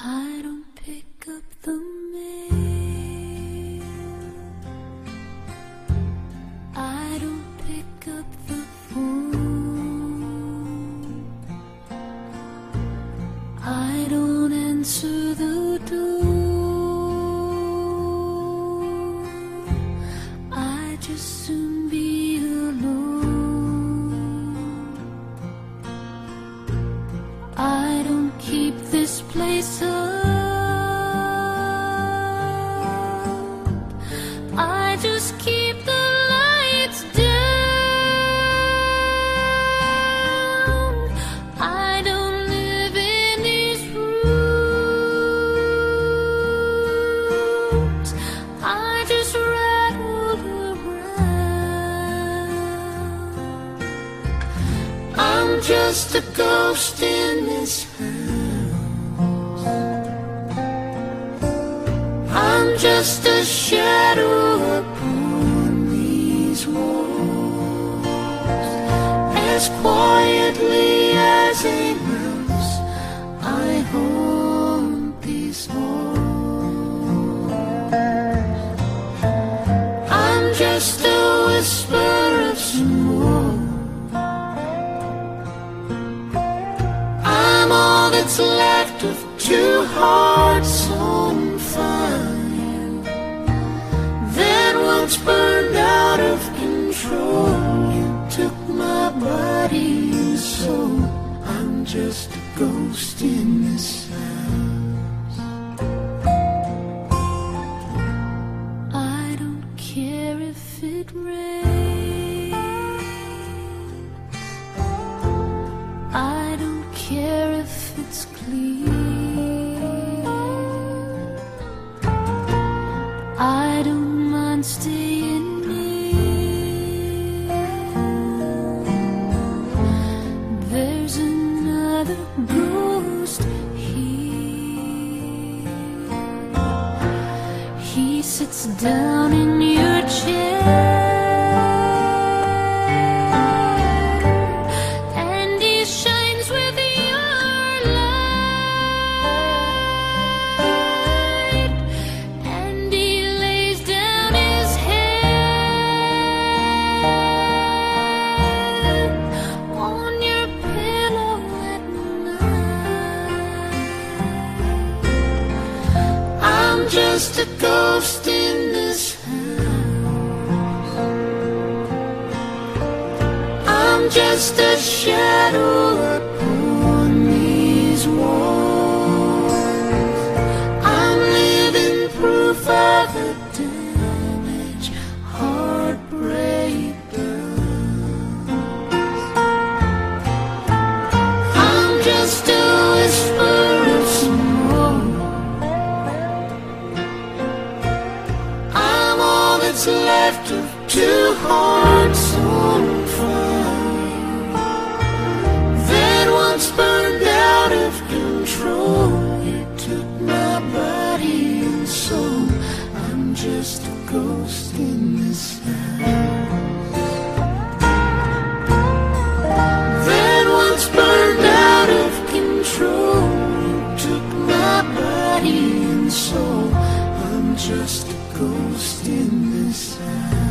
I don't pick up the mail. I don't pick up the phone. I don't answer the door. I just soon be alone. I don't keep this place up. I just keep the lights down. I don't live in these rooms. I just rattle around. I'm just a ghost in this house. I'm just a shadow upon these walls. As quietly as a mouse, I haunt these halls. I'm just a whisper of smoke. I'm all that's left of two hearts on fire that once burned out of control. You took my body and soul. I'm just a ghost in this house. I don't care if it rains. I don't care if it's clear. I don't mind staying near. There's another ghost here. He sits down in your chair. Just a ghost in this house. I'm just a shadow upon these walls. I'm living proof of the damage heartbreak does. I'm just a whisper of smoke. What's left of two hearts on fire that once burned out of control. You took my body and soul. I'm just a ghost in this house that once burned out of control. You took my body and soul. I'm just a ghost in this house.